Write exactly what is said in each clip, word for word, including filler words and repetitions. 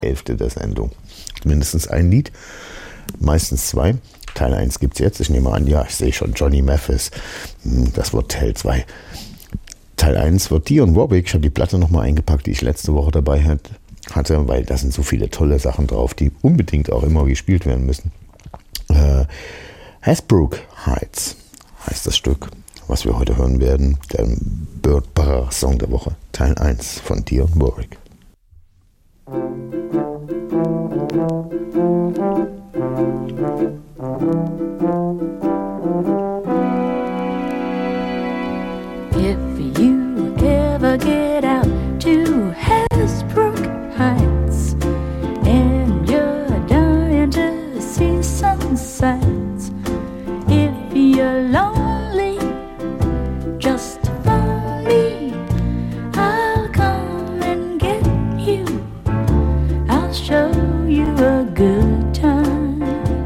Hälfte der Sendung. Mindestens ein Lied, meistens zwei. Teil eins gibt es jetzt. Ich nehme an, ja, ich sehe schon Johnny Mathis. Das wird Teil zwei. Teil eins wird Dionne Warwick. Ich habe die Platte nochmal eingepackt, die ich letzte Woche dabei hatte, weil da sind so viele tolle Sachen drauf, die unbedingt auch immer gespielt werden müssen. Äh, Hasbrook Heights heißt das Stück, was wir heute hören werden. Der Bird Bar Song der Woche, Teil eins von Dionne Warwick. If you ever get out to Hasbrook Heights and you're dying to see some sights, if you're lonely, just phone me. I'll come and get you. I'll show you a good time.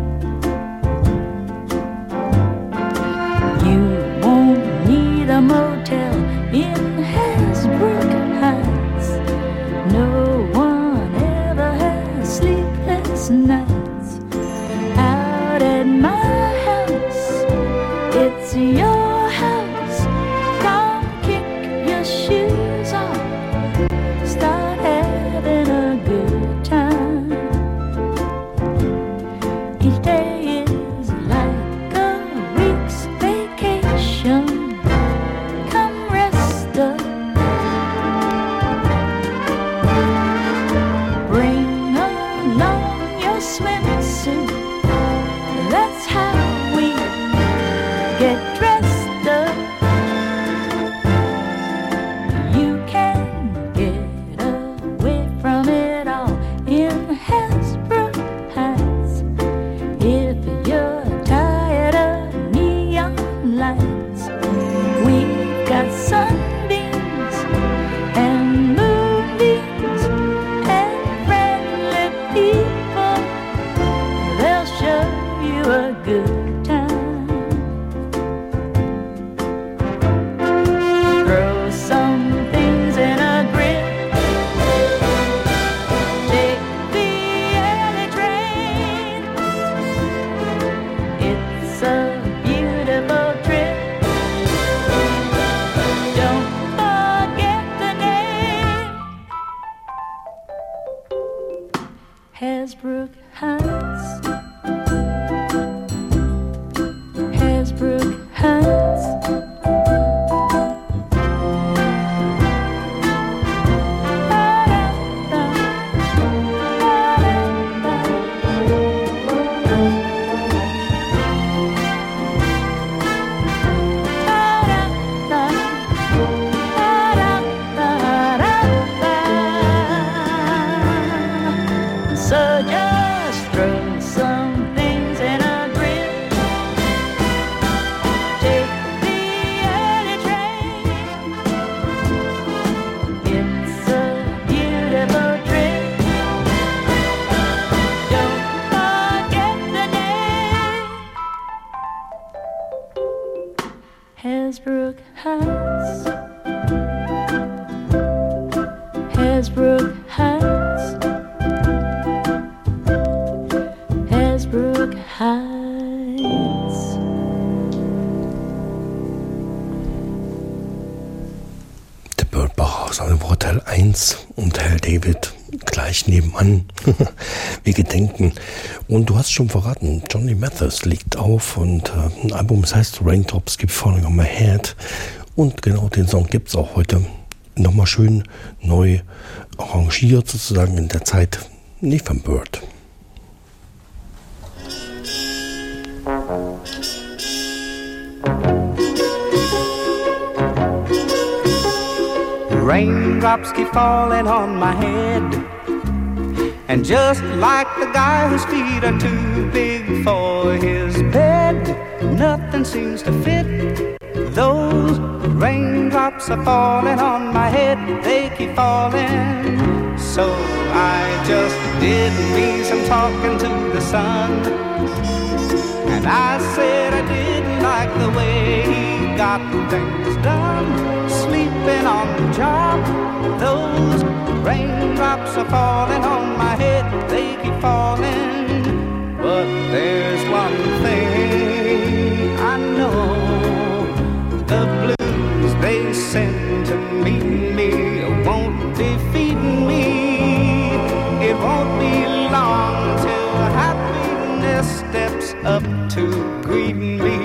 You won't need a motel in Hasbrook Heights. No one ever has sleepless nights out at my house. It's your house. Come kick your shoes off. Start having a good time. Each day is like a week's vacation. Come rest up. Bring along your swimsuit. That's how we get dressed up. You can get away from it all in Hasbrook Heights. If you're tired of neon lights, we've got sunbeams and moonbeams and friendly people. They'll show you a good time. Throw some things in a grip. Take the early train. It's a beautiful trip. Don't forget the name. Hasbrook Heights. Hasbrook Heights. So just throw some things in a grip. Take the early train. It's a beautiful trip. Don't forget the name. Hasbrook Heights. Hasbrook Heights. Hasbrook Heights. Der Bird Bar aus einem Teil eins und Hal David gleich nebenan. Wir gedenken. Und du hast schon verraten, Johnny Mathis legt auf und äh, ein Album, das heißt Raindrops Keep Falling on My Head. Und genau den Song gibt es auch heute nochmal schön neu arrangiert, sozusagen in der Zeit, nicht vom Bird. Raindrops keep falling on my head, and just like the guy whose feet are too big for his bed, nothing seems to fit. Those raindrops are falling on my head, they keep falling. So I just did me some talking to the sun, and I said I didn't like the way he got things done, sleeping on the job. Those Raindrops are falling on my head, they keep falling. But there's one thing I know, the blues they send to meet me won't defeat me. It won't be long till happiness steps up to greet me.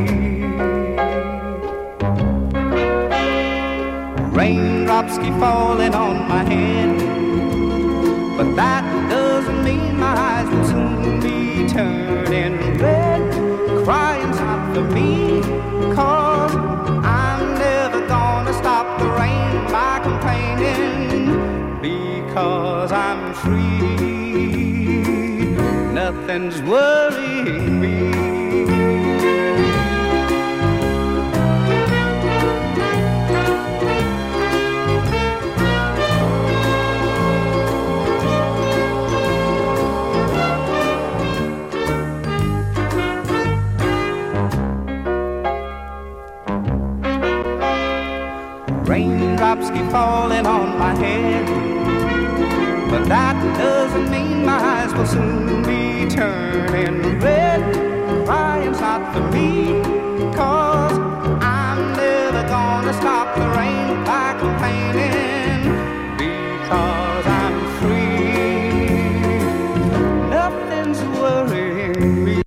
Raindrops keep falling on my head, but that doesn't mean my eyes will soon be turning red. Crying's not for me, 'cause I'm never gonna stop the rain by complaining, because I'm free. Nothing's worrying me. Raindrops keep falling on my head, but that doesn't mean my eyes will soon be turning red. Crying's not for me, 'cause I'm never gonna stop the rain by complaining, because I'm free. Nothing's worrying me.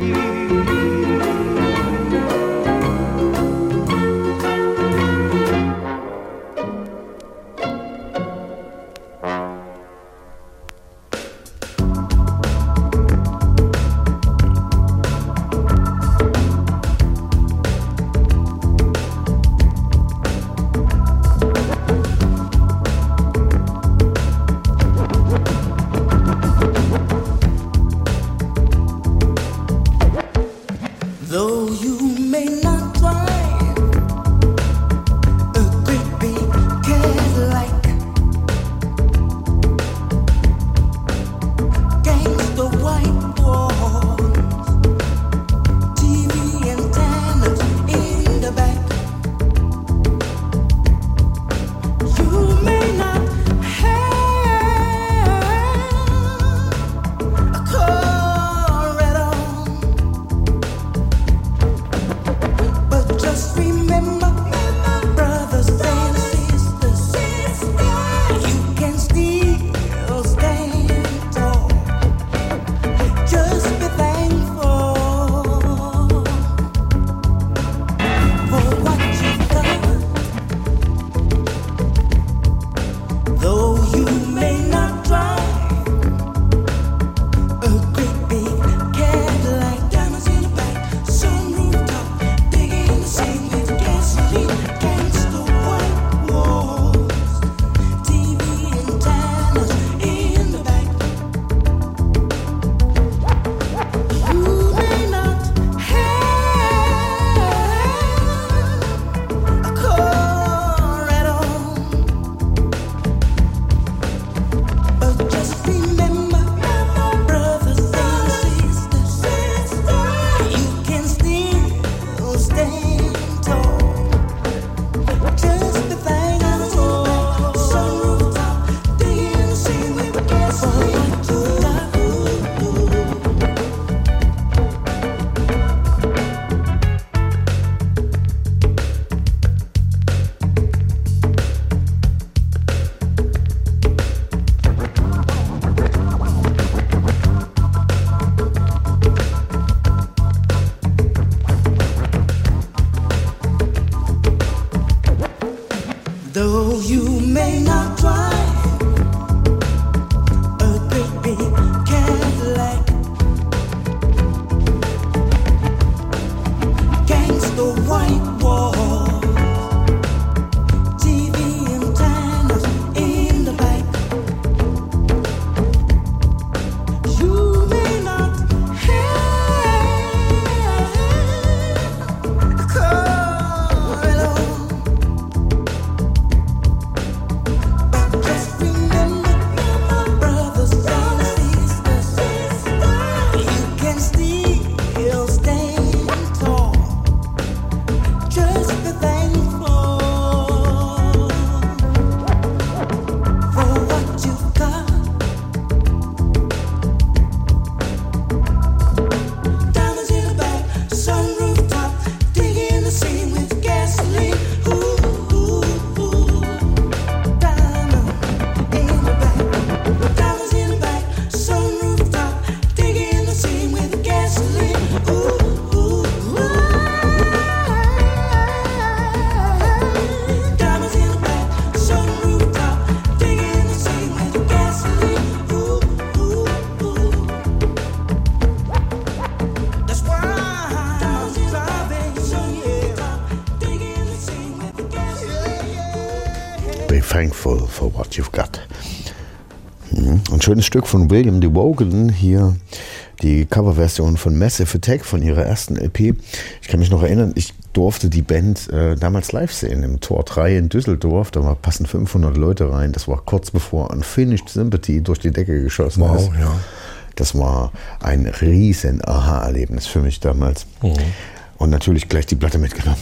thankful for what you've got. Ein schönes Stück von William DeVogan, hier die Coverversion von Massive Attack von ihrer ersten L P. Ich kann mich noch erinnern, ich durfte die Band äh, damals live sehen im Tor drei in Düsseldorf. Da war, passen fünfhundert Leute rein. Das war kurz bevor Unfinished Sympathy durch die Decke geschossen wow, ist. Ja. Das war ein riesen Aha-Erlebnis für mich damals. Mhm. Und natürlich gleich die Platte mitgenommen.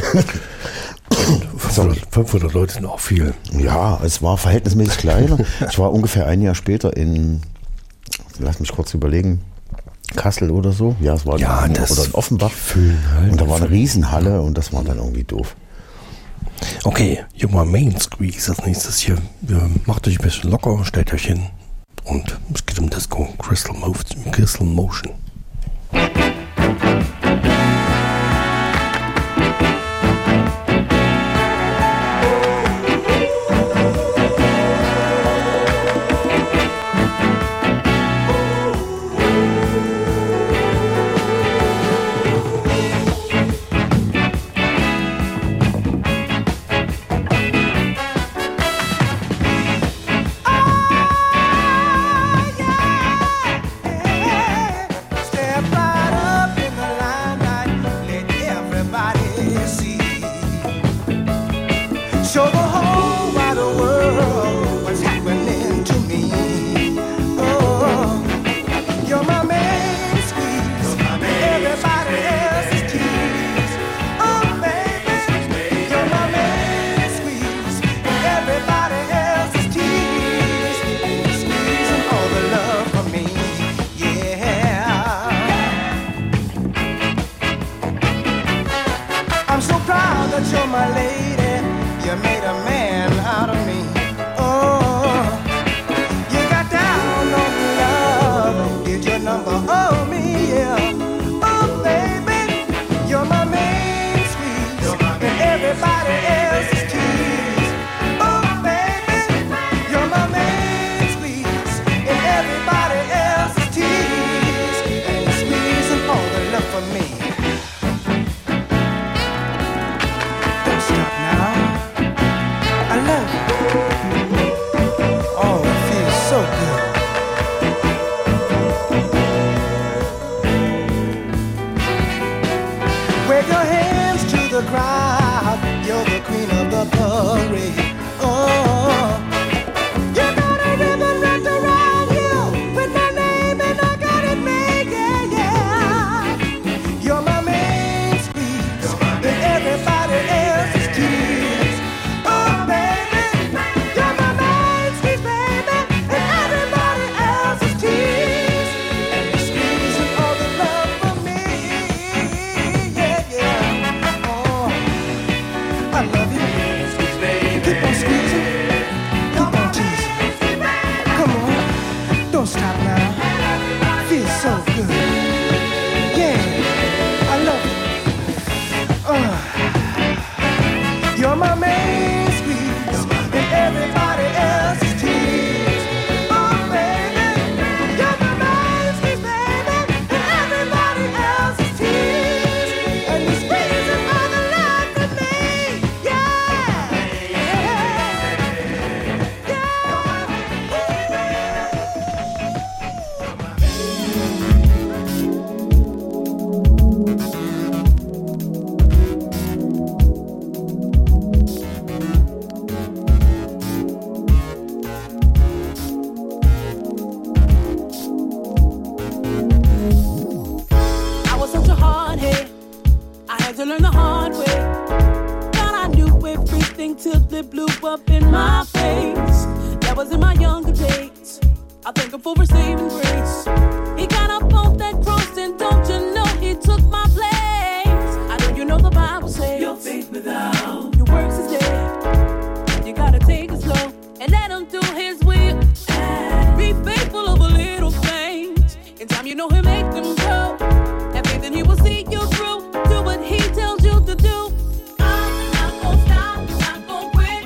fünfhundert Leute sind auch viel. Ja, es war verhältnismäßig kleiner. Ich war ungefähr ein Jahr später in, lass mich kurz überlegen, Kassel oder so. Ja, es war ja, in, das oder in Offenbach. Halt und da war eine Riesenhalle und das war dann irgendwie doof. Okay, hier mal Main Squeeze als nächstes hier. Macht euch ein bisschen locker, stellt euch hin. Und es geht um Disco, Crystal, Mo- Crystal Motion.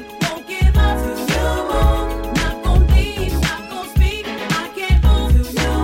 Not gonna leave, not gonna speak. I can't move.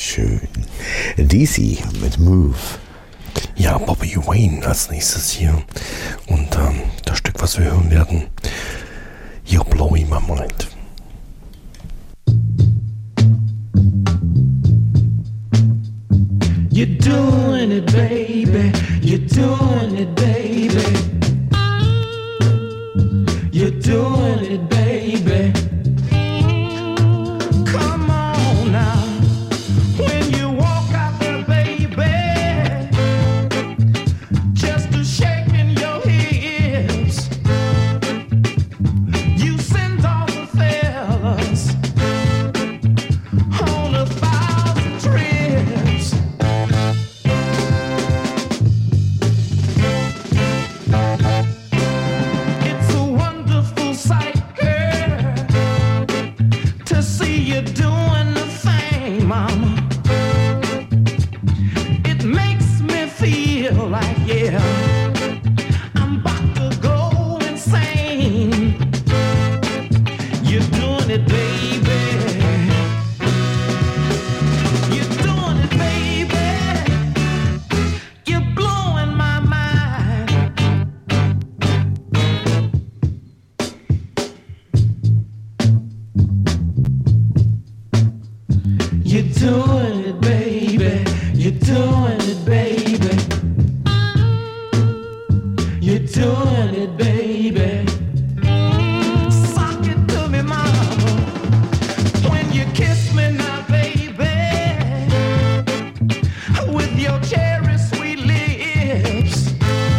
Schön. D C mit Move. Ja, Bobby Wayne als nächstes hier. Und ähm, das Stück, was wir hören werden, You're Blowing My Mind. You're doing it, baby. You're doing it, baby. You're doing it, baby. Come on now. When you walk out there, baby, just a shaking your hips, you send all the fellas on a thousand trips. It's a wonderful sight, girl, to see you doing the thing, mama. It makes me feel like, yeah, I'm about to go insane. You're doing it, baby. You're doing it, baby. You're blowing my mind. You're doing it, baby. You're doing it, baby. You're doing it, baby. Sock it to me, mama. When you kiss me now, baby, with your cherry sweet lips,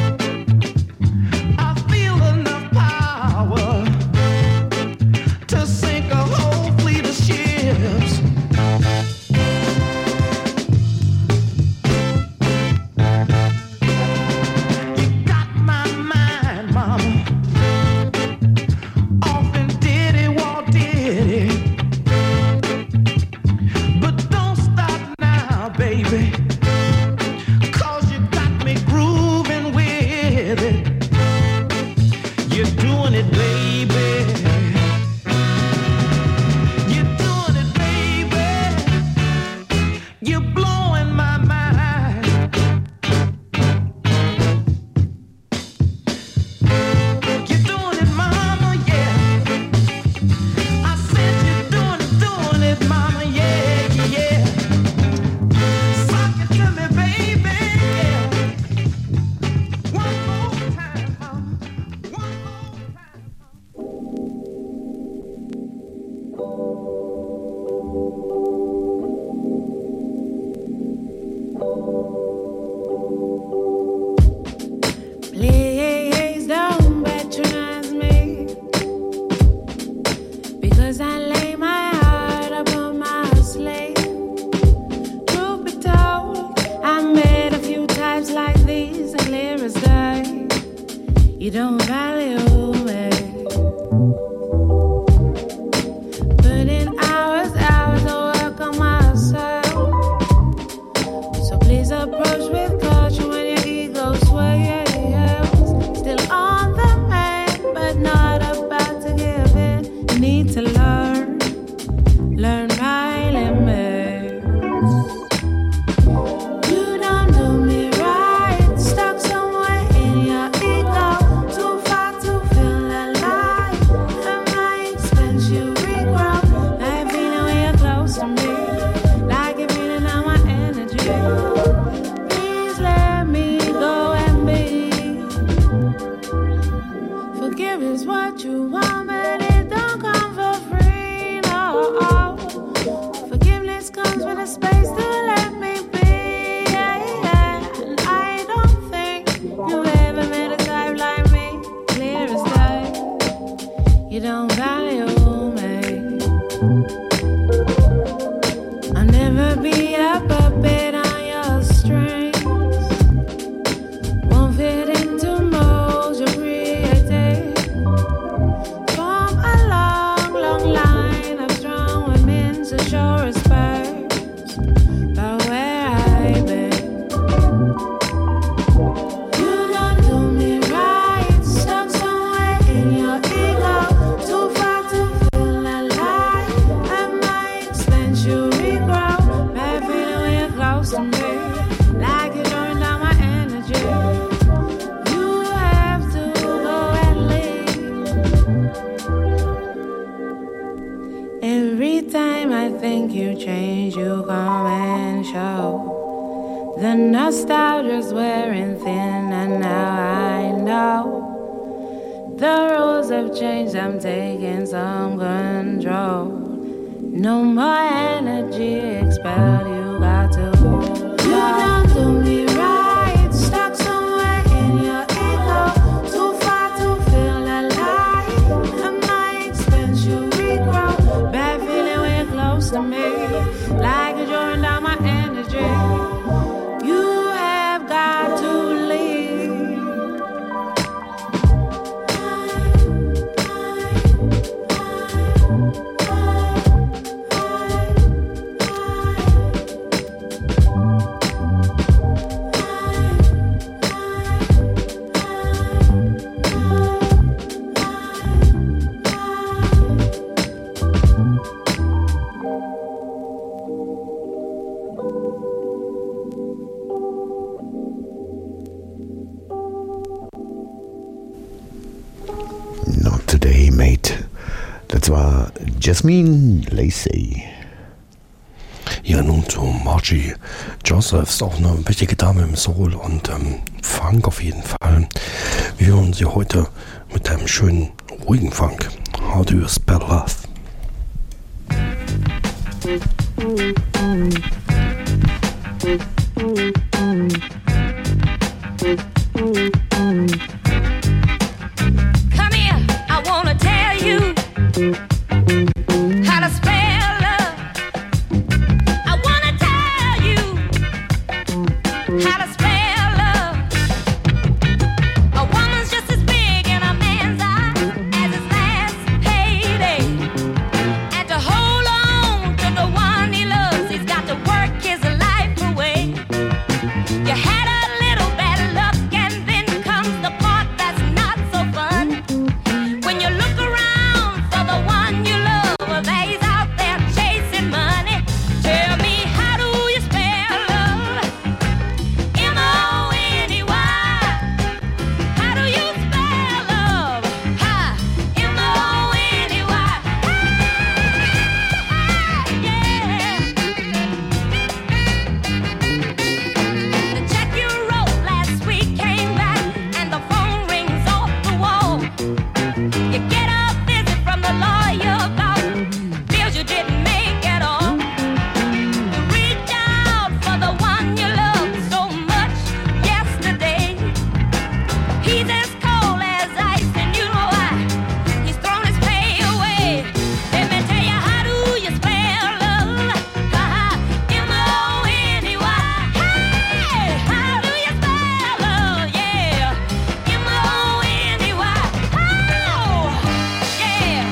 I feel enough power to sink a whole fleet of ships. You got my mind, mama. Often did it, walk did it. But don't stop now, baby. Cause you got me grooving with it. You're doing it, baby. You're doing it, baby. You're blowing my mind. You're doing it, mama, yeah. I said you're doing it, doing it, mama, yeah, yeah. Sock it to me, baby, yeah. One more time, mama. One more time. Please don't patronize me, because I lay my heart upon my sleeve. Truth be told, I met a few types like these, and clear as day, you don't value me. Put in hours, hours of work on myself. So please approach with caution when your ego swells. Still on the man, but not about to give in. You need to learn, learn my limits. You don't do me right, stuck somewhere in your ego, too far to feel alive. At my expense, you regrow. Like feeling when you're close to me, like you're feeling on my energy. Please let me go and be. Forgive is what you want, but it don't come for free, no. Forgiveness comes with a space to let me be, yeah, yeah. And I don't think you ever met a type like me, clear as day. You don't value me. I'll never be a puppet on your strings. Won't fit into molds you created. From a long, long line of strong women to show respect for where I've been. You don't do me right, stuck somewhere in your ego, too far to feel alive. At my expense, you regrow. Bad feeling Every time I think you change, you come and show. The nostalgia's wearing thin, and now I know the rules have changed. I'm taking some control. No more energy expelled. You got to go. You don't do me right. Stuck somewhere in your ego. Too far to feel alive. At my expense, you regrow. Bad feeling when you're close to me. Like you're drawing down my energy. You have got to leave. Not today, mate. Das war Jasmine Lacey. Ja, nun zu Margie Josephs, auch eine wichtige Dame im Soul und ähm, Funk auf jeden Fall. Wir hören sie heute mit einem schönen, ruhigen Funk. How do you spell love? Come here, I wanna tell you how to spell love. I wanna tell you how to spell love. A woman's just as big in a man's eye as his last payday. And to hold on to the one he loves, he's got to work his life away. You had a little bad luck, and then comes the part that's not so fun. When you look around for the one you love, well, he's out there chasing money. Tell me, how do you spell love? M O N E Y. How do you spell love? Ha, M O N E Y. Yeah. The check you wrote last week came back, and the phone rings off the wall. You get a visit from the lawyer about bills you didn't make at all. You reach out for the one you loved so much yesterday. He's as cold as ice, and you know why. He's thrown his pay away. Let me tell you, how do you spell love? Ha ha, M O N E Y. Hey, how do you spell love? Yeah, M O N E Y. Oh, yeah.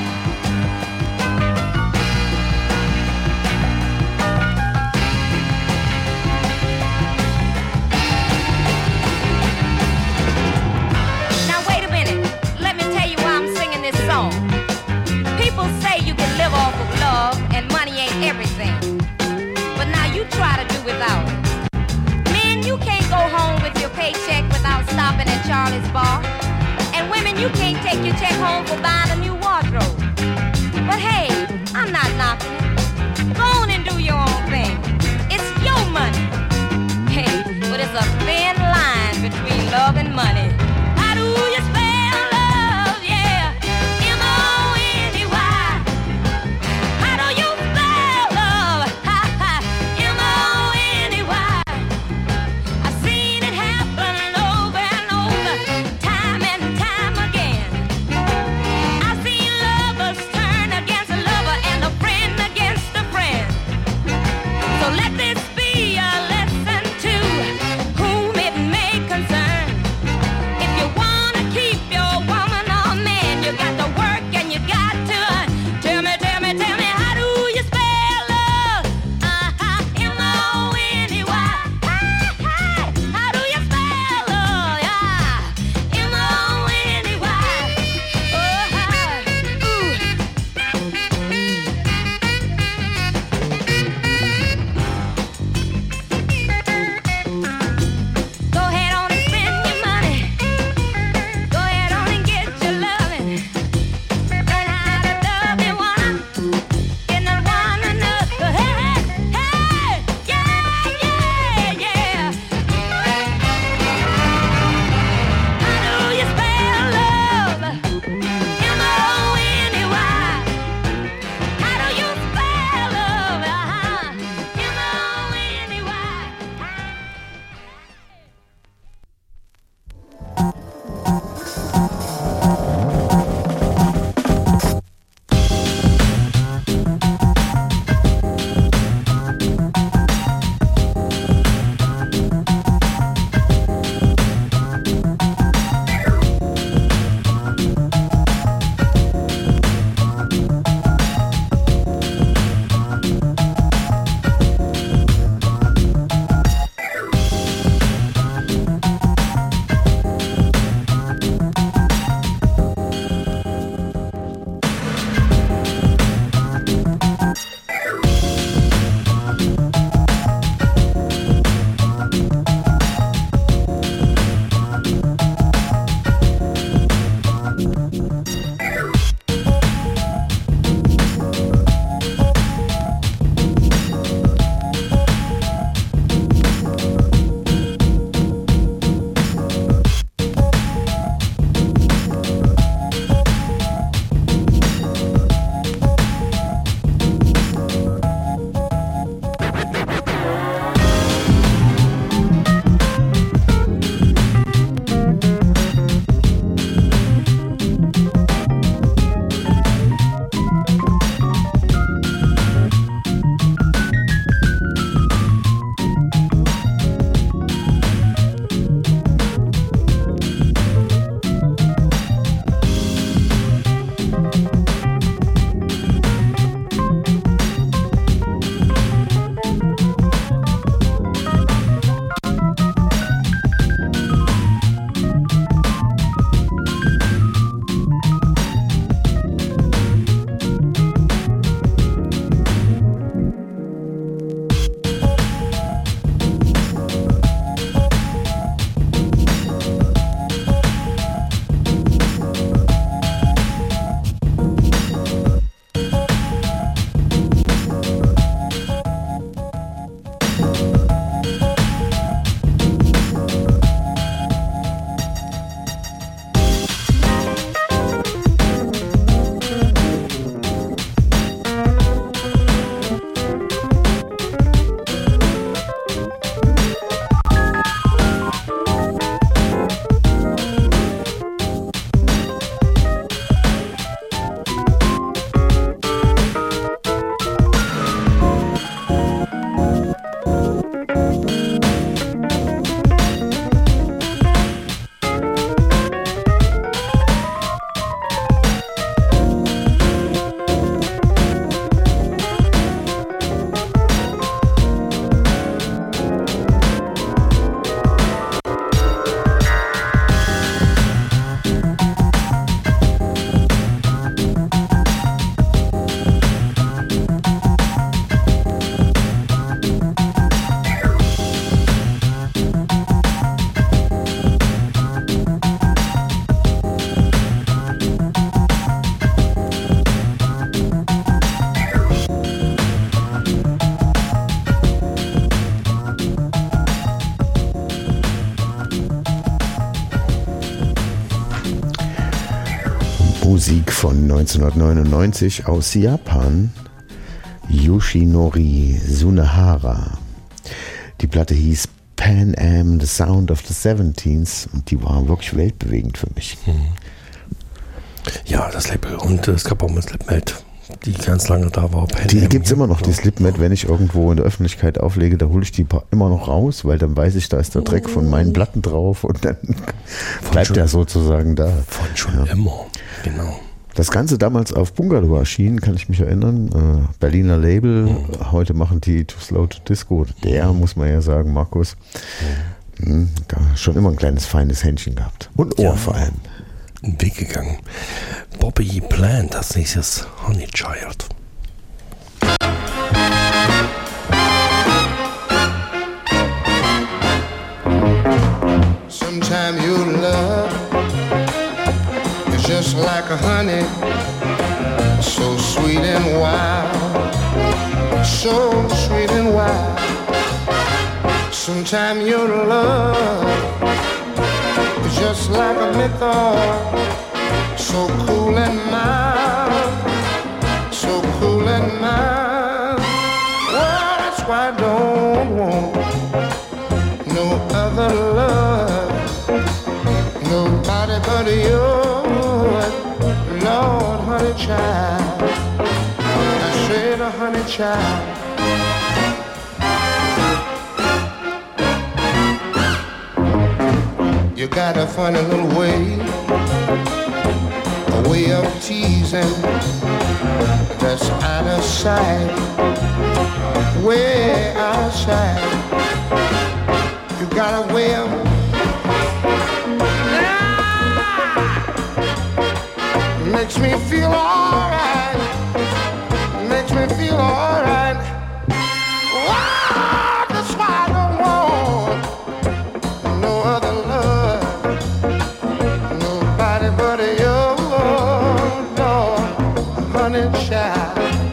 Now wait a minute. Let me tell you why I'm singing this song. People say you can live off of love and money ain't everything. But now you try to do without it. Men, you can't go home with your paycheck without stopping at Charlie's bar. And women, you can't take your check home for buying a new wardrobe. But hey, I'm not knocking it. Go on and do your own thing. It's your money. Hey, but it's a thin line between love and money. How do you spell love? Yeah, M O N E Y. How do you spell love? Ha ha, M O N E Y. I've seen it happen over and over, time and time again. I've seen lovers turn against a lover and a friend against von neunzehnhundertneunundneunzig aus Japan, Yoshinori Sunehara. Die Platte hieß Pan Am, The Sound of the Seventeens und die war wirklich weltbewegend für mich. Ja, das Label. Und äh, es gab auch mal Slipmate, die ganz lange da war. Pan Die Am, gibt es immer noch, die ja. Slipmate, wenn ich irgendwo in der Öffentlichkeit auflege, da hole ich die pa- immer noch raus, weil dann weiß ich, da ist der Dreck von meinen Platten drauf und dann bleibt schon- der sozusagen da. Von schon Ja. immer. Genau. Das Ganze damals auf Bungalow erschienen, kann ich mich erinnern. Äh, Berliner Label, Mhm. heute machen die Too Slow to Disco. Der, muss man ja sagen, Markus, mhm. mh, schon immer ein kleines feines Händchen gehabt. Und Ohr Ja. vor allem. Einen Weg gegangen. Bobby Plant, das nächstes Honey Child. Sometimes your love is just like a honey, so sweet and wild, so sweet and wild. Sometimes your love is just like a menthol, so cool and mild, so cool and mild. Well, that's why I don't want no other love, nobody but you, Lord, honey child. I said a honey child. You got a funny little way, a way of teasing that's out of sight, way out of sight. You got a way of makes me feel alright, makes me feel alright. Wow, that's why I don't want no other love, nobody but you, Lord, honey child.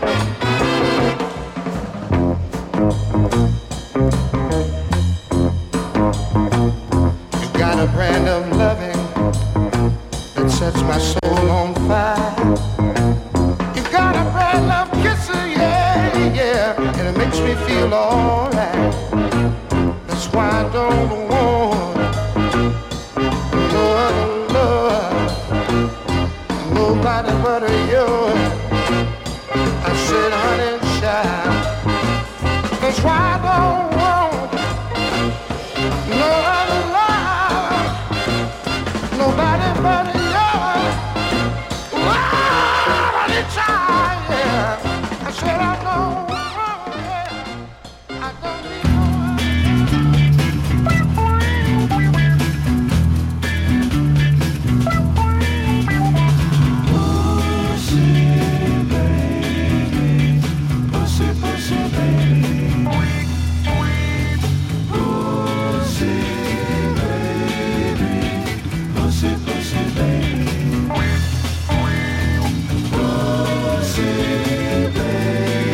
You got a brand of loving that sets my soul on fire. You got a brand of kissing, yeah, yeah, and it makes me feel alright. That's why I don't want no other love, nobody but you. I said, honey child, that's why I don't want no other love, nobody but you. Honey child, yeah. I said I don't want, yeah. I don't need no baby.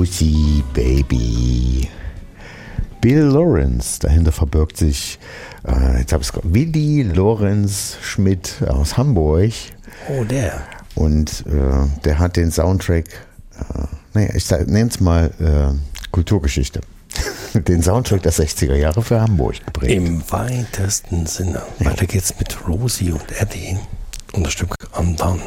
Rosie Baby. Bill Lawrence, dahinter verbirgt sich, äh, jetzt habe ich es Willi Lorenz Schmidt aus Hamburg. Oh, der. Und äh, der hat den Soundtrack, äh, naja, ich nenne es mal äh, Kulturgeschichte, den Soundtrack der sechziger Jahre für Hamburg geprägt. Im weitesten Sinne. Ja. Weiter geht's mit Rosie und Eddie und das Stück Undone.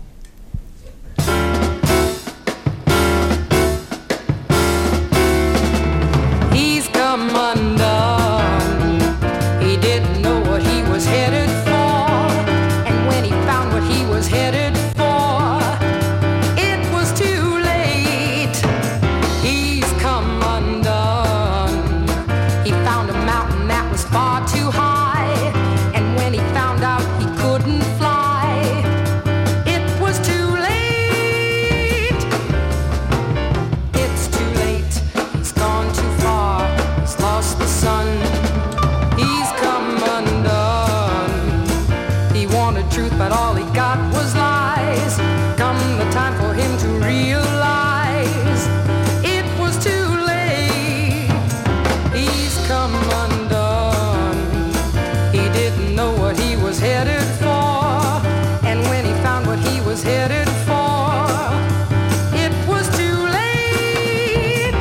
He's come undone. He didn't know what he was headed for. And when he found what he was headed for, it was too late. He's come undone. He found a mountain that was far too high. And when he found out he couldn't fly, it was too late. It's too late. He's gone too far. He's lost the sun. He's come undone. He wanted truth, but all he got was lies. Come the time for him to realize it was too late. He's come undone. He didn't know what he was headed for. And when he found what he was headed for, it was too late.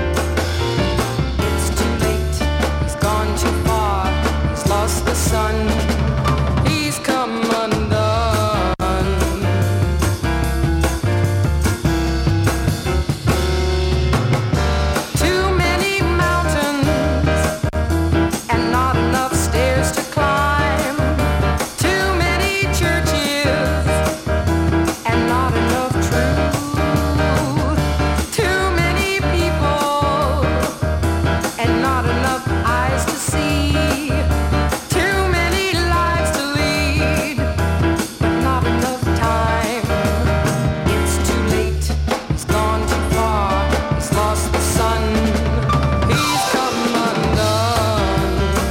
It's too late. He's gone too far. He's lost the sun. He's come undone. Too many mountains and not enough stairs to climb. Too many churches and not enough truth. Too many people and not enough eyes to see. Too many lives to lead, but not enough time. It's too late. He's gone too far. He's lost the sun. He's come undone.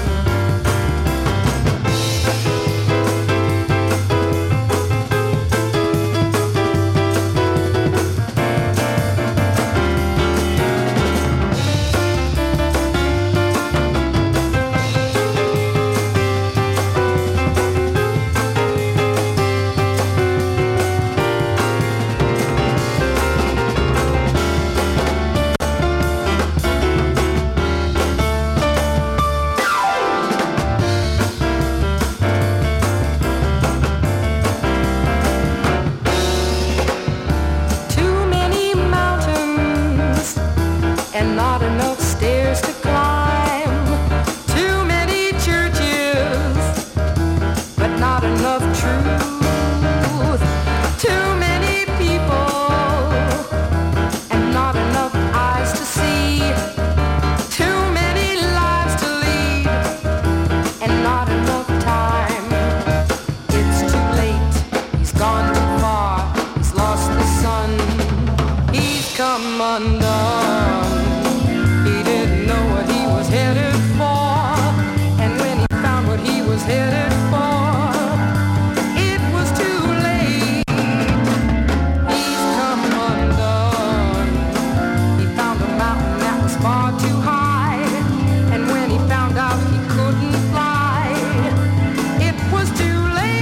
Too many mountains and not enough stairs to climb. Too many churches, but not enough truth. Too many people and not enough eyes to see. Too many lives to lead and not enough time. It's too late. He's gone too far. He's lost the sun. He's come undone. He didn't know what he was headed for. And when he found what he was headed for, it was too late. He's come undone. He found a mountain that was far too high. And when he found out he couldn't fly, it was too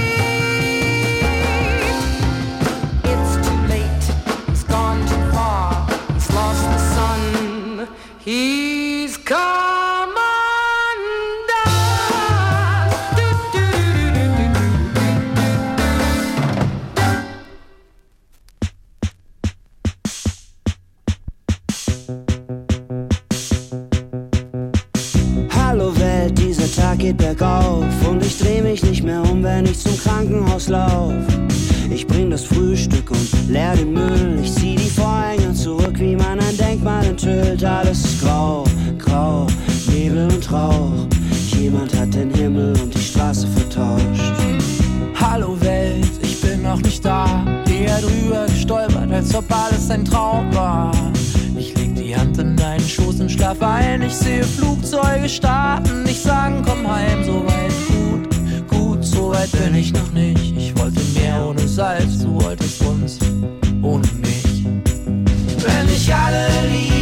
late. It's too late. He's gone too far. He's lost the sun. He's come undone. Do, do, do, do, do, Hallo Welt, dieser Tag geht bergauf und ich dreh mich nicht mehr um, wenn ich zum Krankenhaus lauf. Ich bring das Frühstück und leer den Müll. Ich zieh die Vorhänge zurück, wie man ein Denkmal enthüllt. Alles ist grau, grau, Nebel und Rauch. Jemand hat den Himmel und die Straße vertauscht. Hallo Welt, ich bin noch nicht da. Eher drüber gestolpert, als ob alles ein Traum war. Ich leg die Hand in deinen Schoß und schlaf ein. Ich sehe Flugzeuge starten, nicht sagen, komm heim. So weit gut, gut, so weit bin ich noch nicht. Ich wollte mehr ohne Salz, du wolltest uns ohne mich. Wenn ich alle liebe,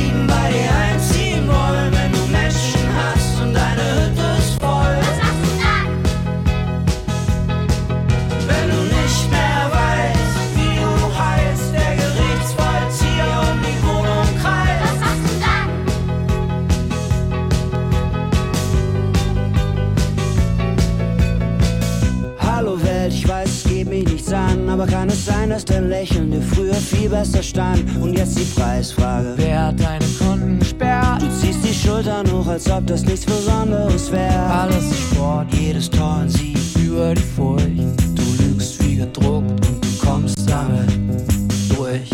Aber kann es sein, dass dein Lächeln dir früher viel besser stand? Und jetzt die Preisfrage: Wer hat deine Konten gesperrt? Du ziehst die Schultern hoch, als ob das nichts Besonderes wäre. Alles ist Sport, jedes Tor ein Sieg über die Furcht. Du lügst wie gedruckt und du kommst damit durch.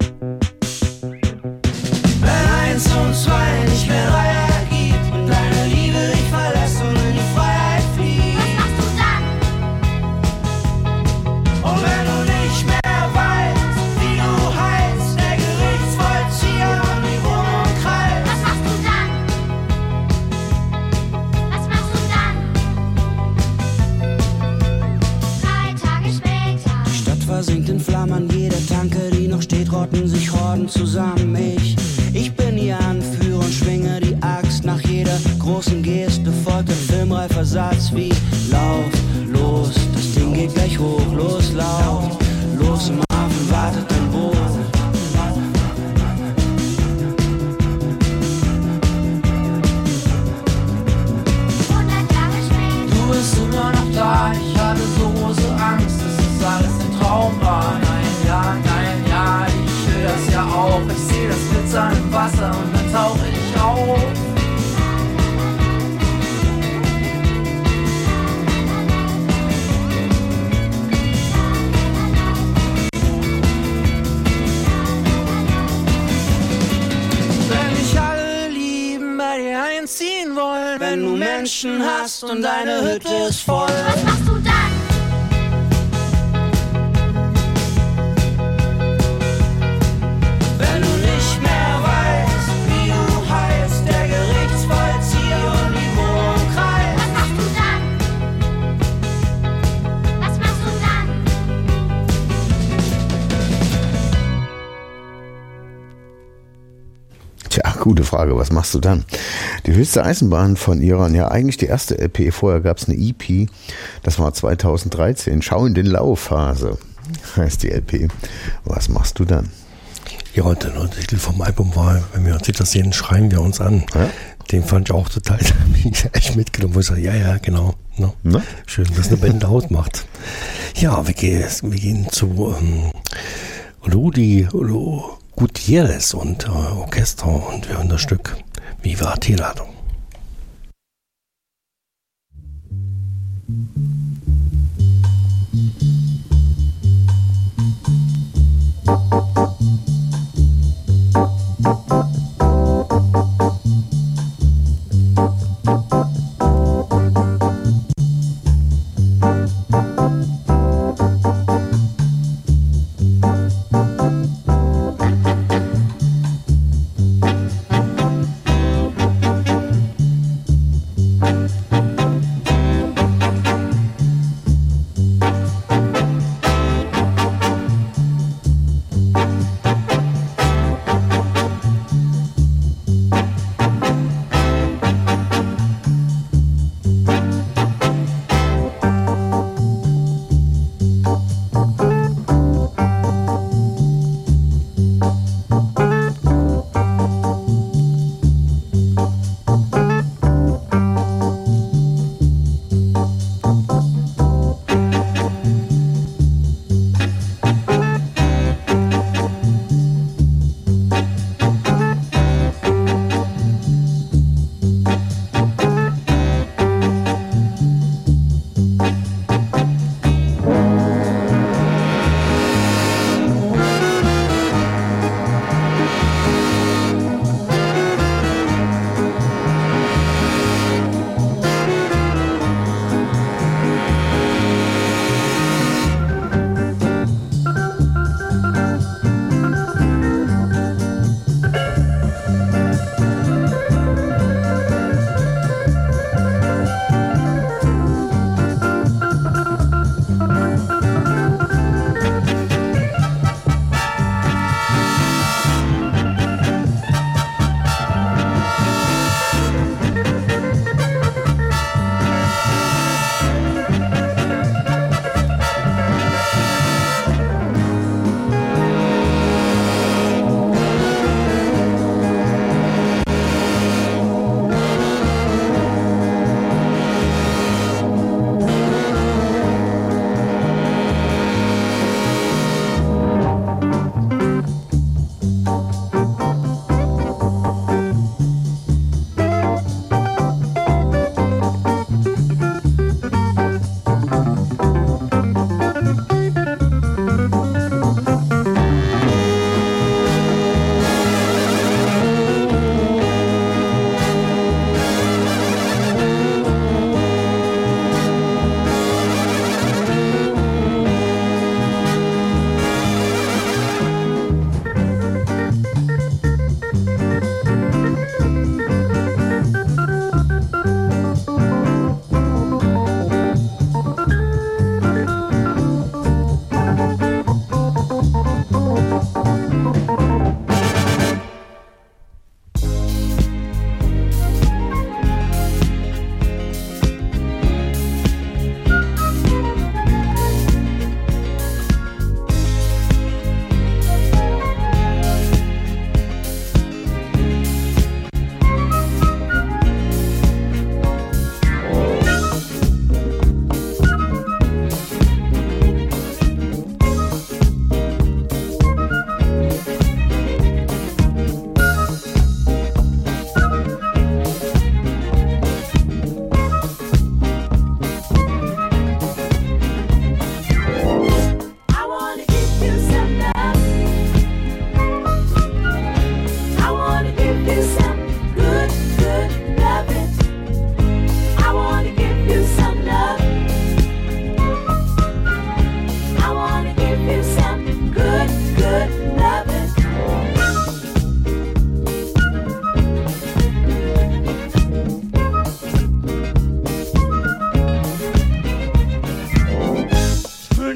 Wenn eins und zwei nicht mehr drei ergibt und deine Liebe dich verlässt und in die Freiheit fliegt, was machst du dann? Und wenn du nicht mehr weißt, wie du heißt, der Gerichtsvollzieher und die Wohnung kreist, Was machst du dann? Was machst du dann? Drei Tage später. die Stadt versinkt in Flammen, jede Tanke, die noch steht, rotten sich Horden zusammen. Ich, ich bin ihr Anführer und schwinge die Axt. Nach jeder großen Geste folgt ein filmreifer Satz wie: Lauf, los, das Ding geht gleich hoch, los, lauf, los, im Hafen wartet ein Boot. hundert Jahre später. Du bist immer noch da, ich hatte so große Angst, dass das alles ein Traum war. Nein, ja, nein, ja, ich will das ja auch. Ich seh das Glitzern im Wasser und dann tauche ich auf. Wenn dich alle lieben, bei dir einziehen wollen, Wenn du Menschen hast und deine Hütte ist voll, Was machst du dann? wenn du nicht mehr weißt, wie du heißt, der Gerichtsvollzieher und die Wohnung kreist. Was machst du dann? Was machst du dann? Tja, gute Frage. Was machst du dann? Die höchste Eisenbahn von Iran, ja eigentlich die erste L P, vorher gab es eine E P, das war zweitausenddreizehn. Schau in den Laufphase, heißt die L P. Was machst du dann? Ja, der neue Titel vom Album war, wenn wir uns das sehen, schreien wir uns an. Ja? Den fand ich auch total, da bin ich echt mitgenommen, wo ich sage, ja, ja, genau. Ne? Ne? Schön, dass eine Band ausmacht. Ja, wir gehen, wir gehen zu ähm, Rudi Lu Gutierrez und äh, Orchester und wir hören das Stück Viva Telado.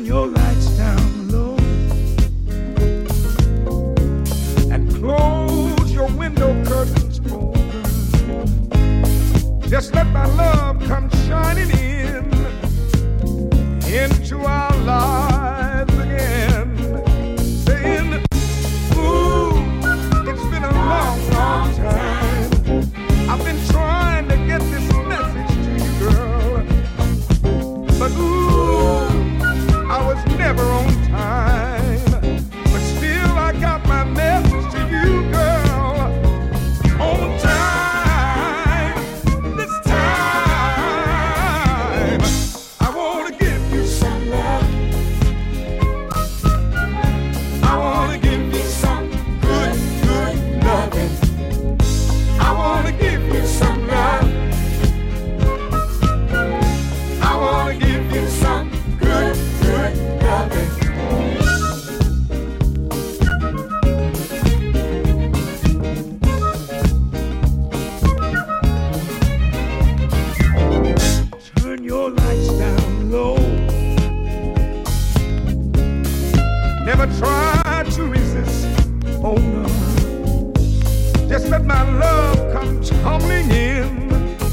Turn your lights down low and close your window curtains open. Just let my love come shining in into our lives again, saying, ooh, it's been a long, long time. I've been trying to get this message to you, girl, but ooh, I was never on time. But still I got my message to you, girl, on time. This time I wanna give you some love. I wanna give you some good, good loving. I wanna give you some love. I wanna give you some good, good loving. Turn your lights down low. Never try to resist. Oh no. Just let my love come tumbling in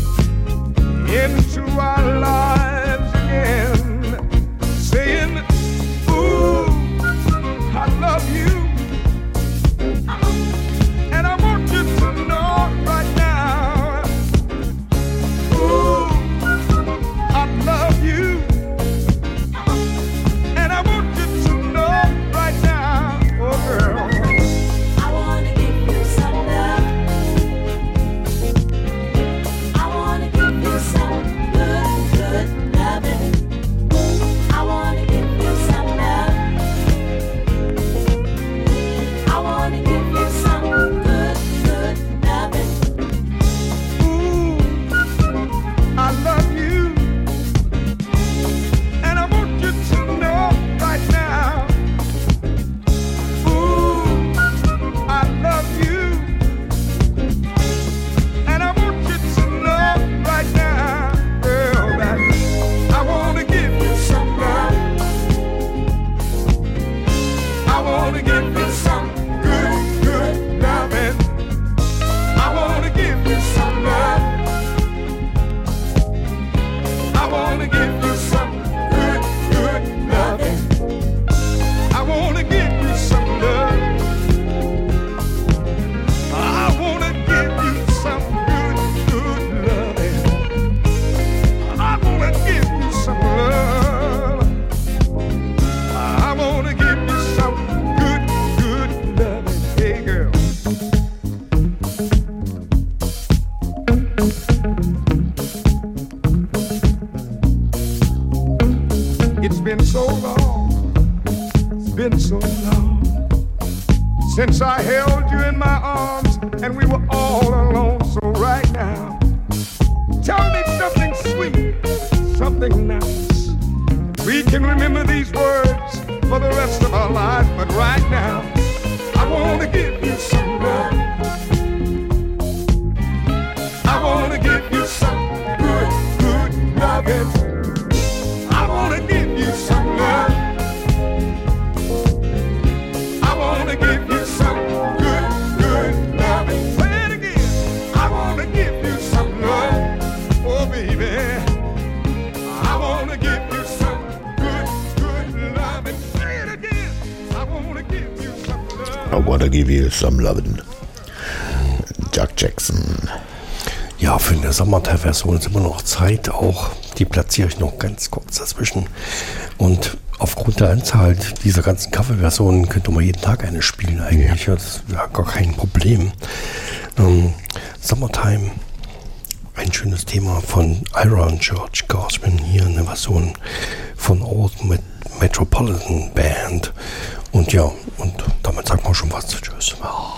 into our lives again, saying, ooh, I love you. And I want you to know right now, ooh, I love you. And I want you to know right now, oh girl, I wanna give you some love. I wanna give you some good, good loving. I wanna give you some love. I wanna give you some good, good loving. ooh, I love you. And I want you to know right now, ooh, I love you. And I want you to know right now, girl, that I wanna give you some love. I wanna give you some good, good loving. I wanna give you some love. I wanna give you some good, good loving. I wanna give you some love. I wanna give you some good, good loving. I wanna give you some love. I wanna give you some good, good loving. Hey girl. It's been so long, it's been so long since I held you in my arms and we were all alone. So right now, tell me something sweet, something nice. We can remember these words for the rest of our lives, but right now, I wanna give you some love. I wanna give you some good, good loving. I wanna give you some love. I wanna give you some good, good loving. Say it again. I wanna give you some love. Oh, baby. I wanna give you some good, good loving. Say it again. I wanna give you some love. I wanna give you some lovin'. Jack Jackson. Ja, für eine Sommerteil-Version ist immer noch Zeit. Auch die platziere ich noch ganz kurz dazwischen. Und aufgrund der Anzahl dieser ganzen Coverversionen könnte man jeden Tag eine spielen eigentlich. Ja. Das wäre gar kein Problem. Ähm, Summertime, ein schönes Thema von Ira und George Garsman. Hier eine Version von Old Met Metropolitan Band. Und ja, und damit sagt man schon was. Tschüss. Ja.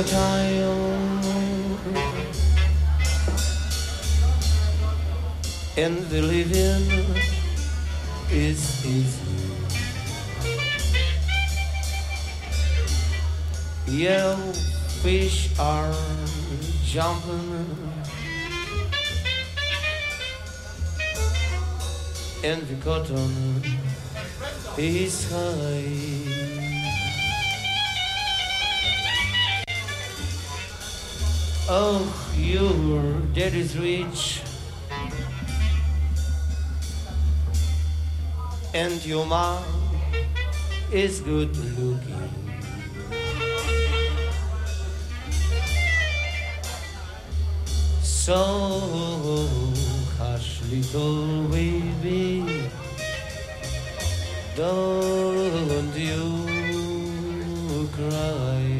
Summertime, and the living is easy. Yellow fish are jumping and the cotton is high. Oh, your dad is rich and your mom is good looking. So hush, little baby, don't you cry.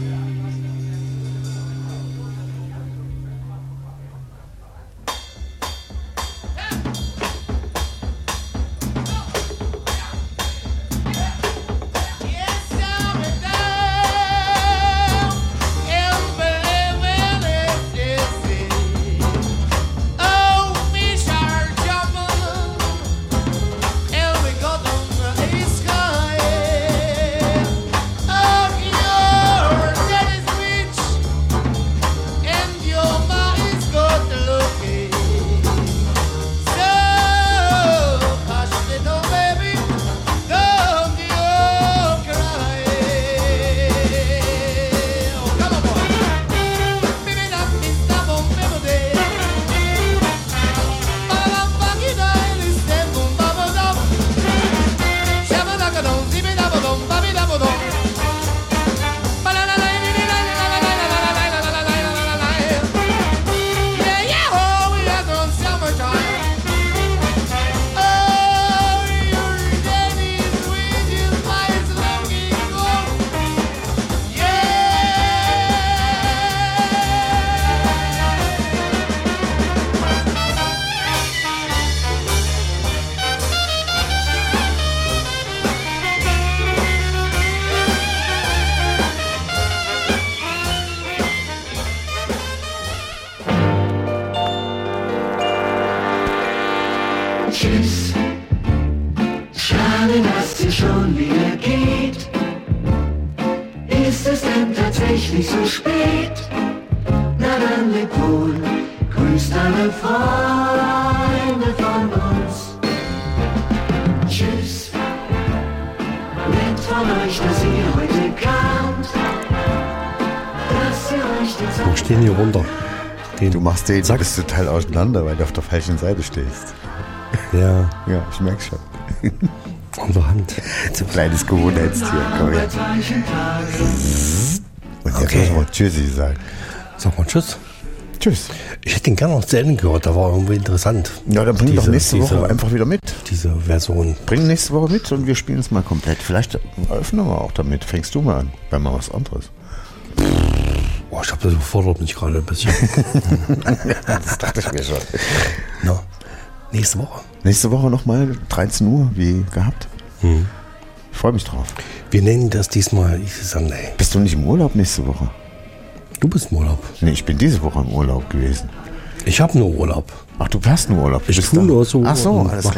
Tschüss, schade, dass sie schon wieder geht. Ist es denn tatsächlich so spät? Na dann leb wohl, grüßt alle Freunde von uns. Tschüss, nett von euch, dass ihr heute kamt. Dass ihr euch den Wo stehen die runter? Den Du machst den, Sack. bist total auseinander, weil du auf der falschen Seite stehst. Ja. Ja, ich merke schon. Unter Hand. So ein kleines Gewohnheitstier. Komm her. Und jetzt Okay. müssen wir Tschüssi sagen. Sag mal Tschüss. Tschüss. Ich hätte den gerne noch zu Ende gehört, der war irgendwie interessant. Ja, dann bring Diese- doch nächste diese- Woche einfach wieder mit. Diese Version. Bring nächste Woche mit und wir spielen es mal komplett. Vielleicht öffnen wir auch damit. Fängst du mal an. Bei mal was anderes. Boah, ich glaube, das überfordert mich gerade ein bisschen. Das dachte ich mir schon. Na, nächste Woche. Nächste Woche nochmal dreizehn Uhr, wie gehabt. Hm. Ich freue mich drauf. Wir nennen das diesmal, ich sage, nee. Bist du nicht im Urlaub nächste Woche? Du bist im Urlaub. Nee, ich bin diese Woche im Urlaub gewesen. Ich habe nur Urlaub. Ach, du hast nur Urlaub. Du Ich bist tu da- nur so Ach so, und alles mach klar.